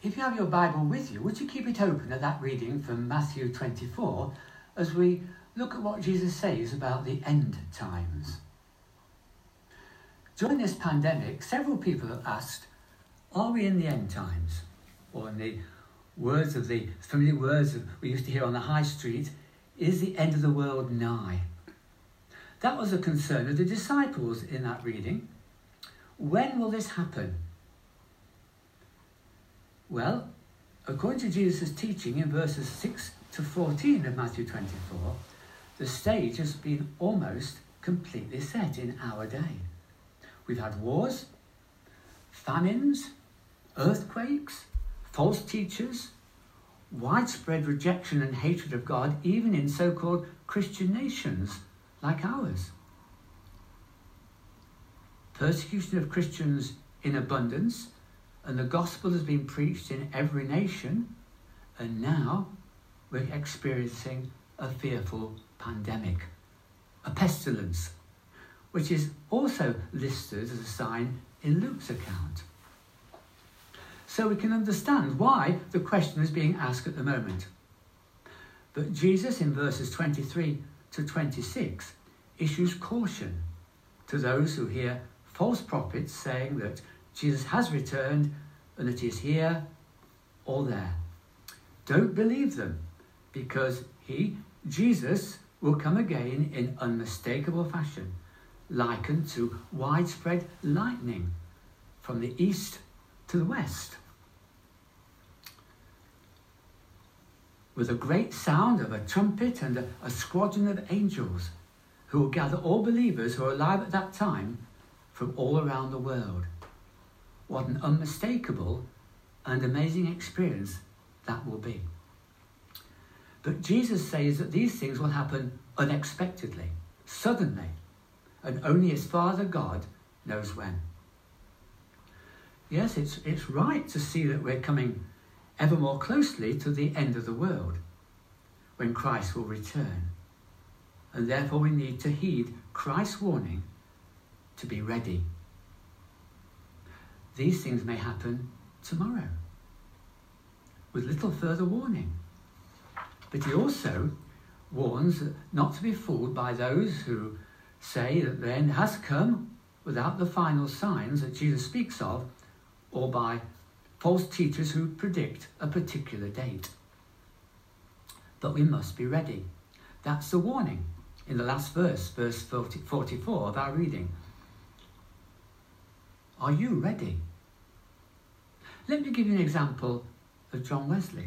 If you have your Bible with you, would you keep it open at that reading from Matthew 24 as we look at what Jesus says about the end times? During this pandemic, several people have asked, are we in the end times? Or in the familiar words we used to hear on the high street, is the end of the world nigh? That was a concern of the disciples in that reading. When will this happen? Well, according to Jesus' teaching in verses 6 to 14 of Matthew 24, the stage has been almost completely set in our day. We've had wars, famines, earthquakes, false teachers, widespread rejection and hatred of God, even in so-called Christian nations like ours. Persecution of Christians in abundance, and the gospel has been preached in every nation, and now we're experiencing a fearful pandemic, a pestilence, which is also listed as a sign in Luke's account. So we can understand why the question is being asked at the moment. But Jesus, in verses 23 to 26, issues caution to those who hear false prophets saying that Jesus has returned and that he is here or there. Don't believe them, because Jesus, will come again in unmistakable fashion, likened to widespread lightning from the east to the west, with a great sound of a trumpet and a squadron of angels who will gather all believers who are alive at that time from all around the world. What an unmistakable and amazing experience that will be. But Jesus says that these things will happen unexpectedly, suddenly, and only his Father God knows when. Yes, it's right to see that we're coming ever more closely to the end of the world, when Christ will return. And therefore we need to heed Christ's warning to be ready. These things may happen tomorrow, with little further warning. But he also warns not to be fooled by those who say that the end has come without the final signs that Jesus speaks of, or by false teachers who predict a particular date. But we must be ready. That's the warning in the last verse 44 of our reading. Are you ready? Let me give you an example of John Wesley.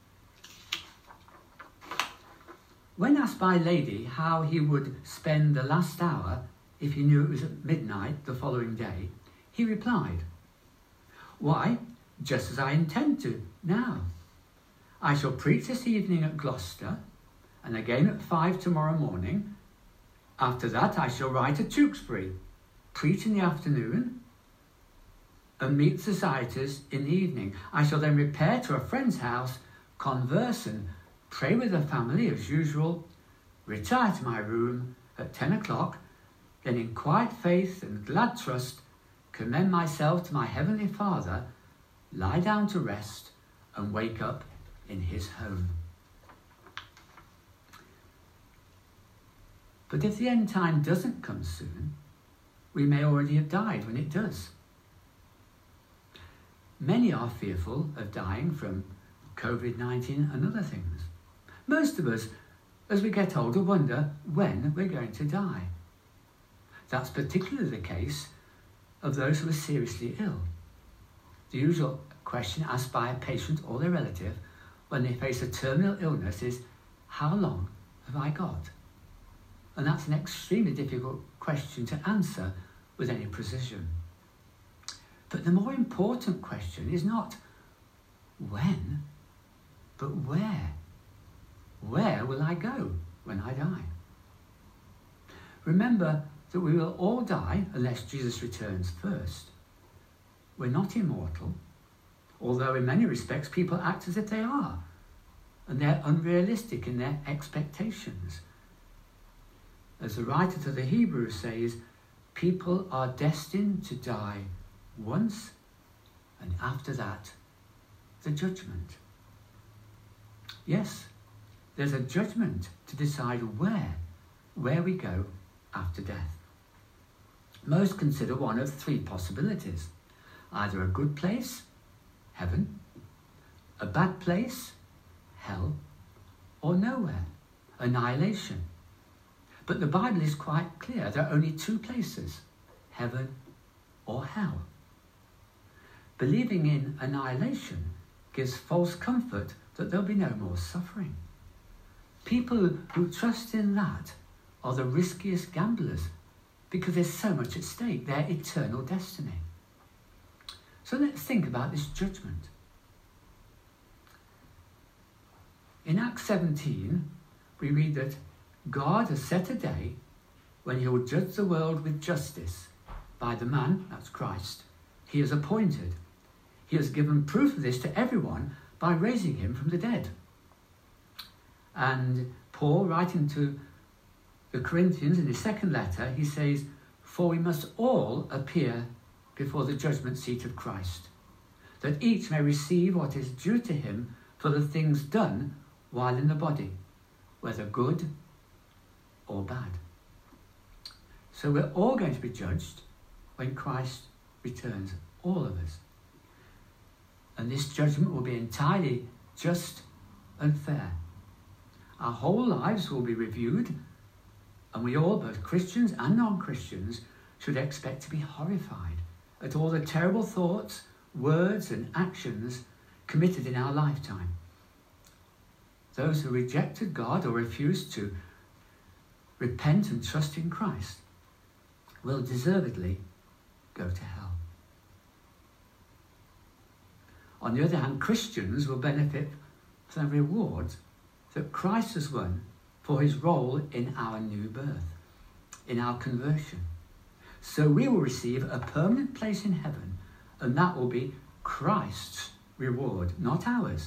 When asked by a lady how he would spend the last hour if he knew it was at midnight the following day, he replied, "Why, just as I intend to now. I shall preach this evening at Gloucester, and again at 5 tomorrow morning. After that I shall ride to Tewkesbury, preach in the afternoon, and meet societies in the evening. I shall then repair to a friend's house, converse and pray with the family as usual, retire to my room at 10 o'clock, then in quiet faith and glad trust commend myself to my Heavenly Father, lie down to rest, and wake up in his home." But if the end time doesn't come soon, we may already have died when it does. Many are fearful of dying from COVID-19 and other things. Most of us, as we get older, wonder when we're going to die. That's particularly the case of those who are seriously ill. The usual question asked by a patient or their relative when they face a terminal illness is, how long have I got? And that's an extremely difficult question to answer with any precision. But the more important question is not when, but where. Where will I go when I die? Remember that we will all die unless Jesus returns first. We're not immortal, although in many respects people act as if they are, and they're unrealistic in their expectations. As the writer to the Hebrews says, people are destined to die once, and after that, the judgment. Yes, there's a judgment to decide where we go after death. Most consider one of three possibilities: either a good place, heaven, a bad place, hell, or nowhere, annihilation. But the Bible is quite clear. There are only two places, heaven or hell. Believing in annihilation gives false comfort that there'll be no more suffering. People who trust in that are the riskiest gamblers because there's so much at stake, their eternal destiny. So let's think about this judgment. In Acts 17, we read that God has set a day when he will judge the world with justice by the man, that's Christ, he has appointed. He has given proof of this to everyone by raising him from the dead. And Paul, writing to the Corinthians in his second letter, he says, "For we must all appear before the judgment seat of Christ, that each may receive what is due to him for the things done while in the body, whether good or bad." So we're all going to be judged when Christ returns, all of us. And this judgment will be entirely just and fair. Our whole lives will be reviewed, and we all, both Christians and non-Christians, should expect to be horrified at all the terrible thoughts, words and actions committed in our lifetime. Those who rejected God or refused to repent and trust in Christ will deservedly go to hell. On the other hand, Christians will benefit from the rewards that Christ has won for his role in our new birth, in our conversion. So we will receive a permanent place in heaven, and that will be Christ's reward, not ours.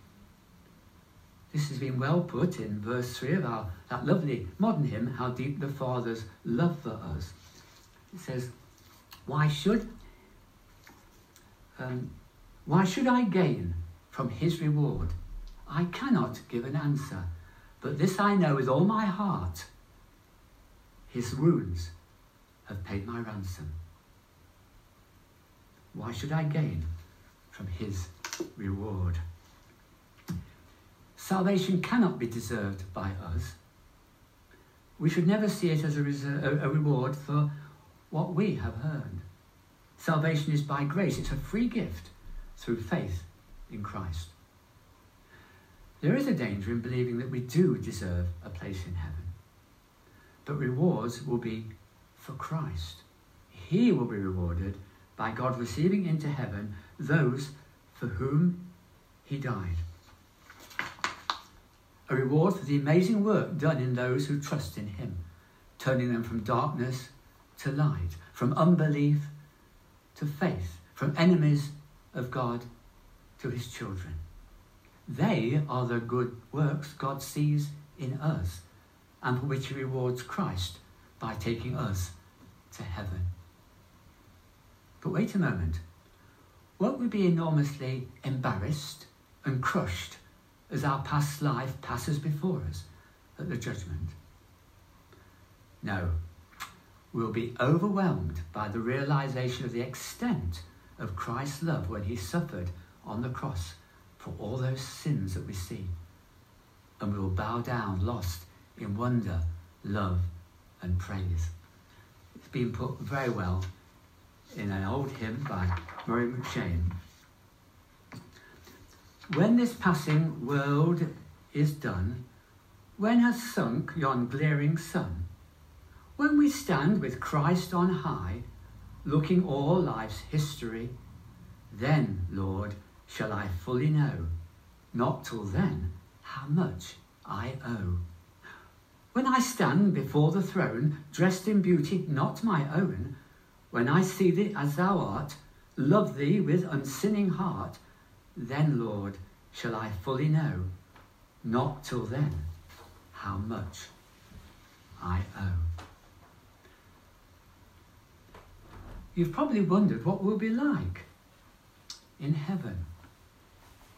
This has been well put in verse 3 of that lovely modern hymn, "How Deep the Father's Love for Us." It says, why should I gain from his reward? I cannot give an answer, but this I know with all my heart, his wounds have paid my ransom. Why should I gain from his reward? Salvation cannot be deserved by us. We should never see it as a reward for what we have earned. Salvation is by grace. It's a free gift through faith in Christ. There is a danger in believing that we do deserve a place in heaven, but rewards will be for Christ. He will be rewarded by God receiving into heaven those for whom he died. A reward for the amazing work done in those who trust in him, turning them from darkness to light, from unbelief to faith, from enemies of God to his children. They are the good works God sees in us, and for which he rewards Christ by taking us to heaven. But wait a moment. Won't we be enormously embarrassed and crushed as our past life passes before us at the judgment? No. We'll be overwhelmed by the realization of the extent of Christ's love when he suffered on the cross for all those sins that we see. And we will bow down, lost in wonder, love and praise. It's been put very well in an old hymn by Murray McShane. When this passing world is done, when has sunk yon glaring sun, when we stand with Christ on high, looking o'er life's history, then, Lord, shall I fully know, not till then, how much I owe. When I stand before the throne, dressed in beauty not my own, when I see thee as thou art, love thee with unsinning heart, then, Lord, shall I fully know, not till then, how much I owe. You've probably wondered what we'll be like in heaven.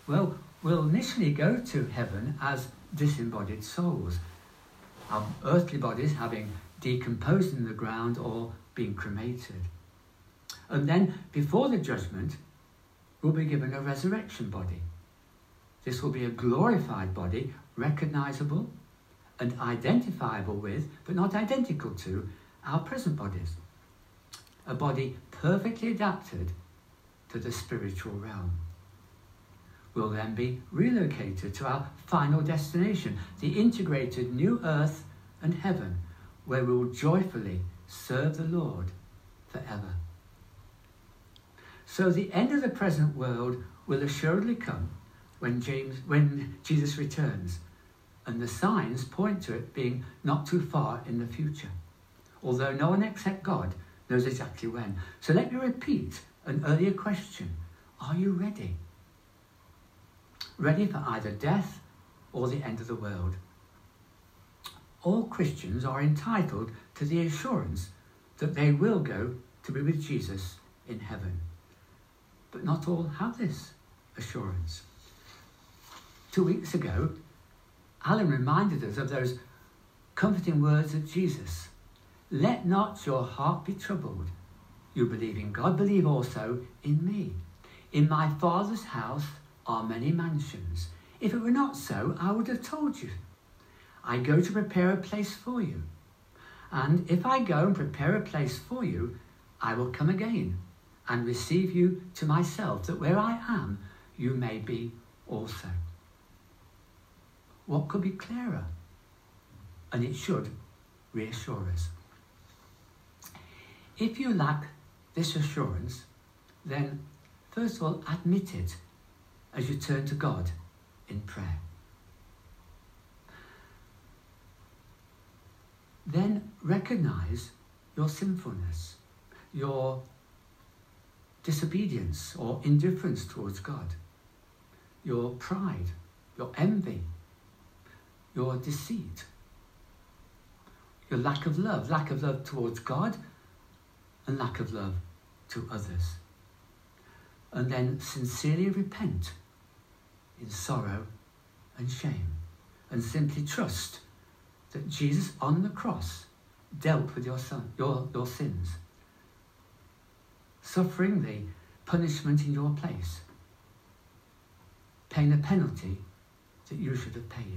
Well, we'll initially go to heaven as disembodied souls, our earthly bodies having decomposed in the ground or been cremated. And then, before the judgment, we'll be given a resurrection body. This will be a glorified body, recognisable and identifiable with, but not identical to, our present bodies. A body perfectly adapted to the spiritual realm. We'll then be relocated to our final destination, the integrated new earth and heaven, where we will joyfully serve the Lord forever. So the end of the present world will assuredly come when Jesus returns, and the signs point to it being not too far in the future, although no one except God knows exactly when. So let me repeat an earlier question. Are you ready? Ready for either death or the end of the world? All Christians are entitled to the assurance that they will go to be with Jesus in heaven. But not all have this assurance. 2 weeks ago, Alan reminded us of those comforting words of Jesus. Let not your heart be troubled. You believe in God, believe also in me. In my Father's house are many mansions. If it were not so, I would have told you. I go to prepare a place for you. And if I go and prepare a place for you, I will come again and receive you to myself, that where I am, you may be also. What could be clearer? And it should reassure us. If you lack this assurance, then first of all, admit it as you turn to God in prayer. Then recognize your sinfulness, your disobedience or indifference towards God, your pride, your envy, your deceit, your lack of love towards God and lack of love to others. And then sincerely repent in sorrow and shame, and simply trust that Jesus on the cross dealt with your sins, suffering the punishment in your place, paying a penalty that you should have paid.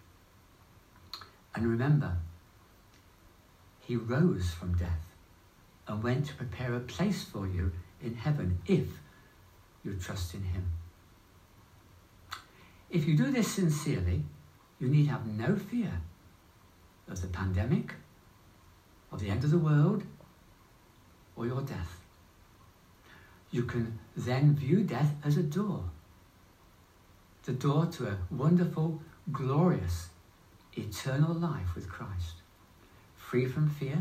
And remember, he rose from death and went to prepare a place for you in heaven if you trust in him. If you do this sincerely, you need have no fear of the pandemic, of the end of the world, or your death. You can then view death as a door, the door to a wonderful, glorious, eternal life with Christ, free from fear,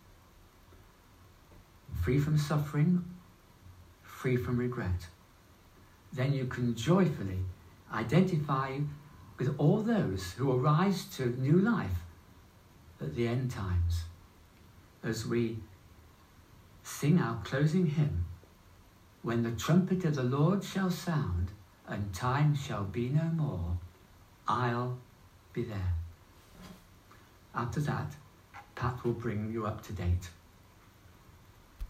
free from suffering, free from regret. Then you can joyfully identify with all those who will rise to new life at the end times, as we sing our closing hymn, when the trumpet of the Lord shall sound and time shall be no more, I'll be there. After that, Pat will bring you up to date.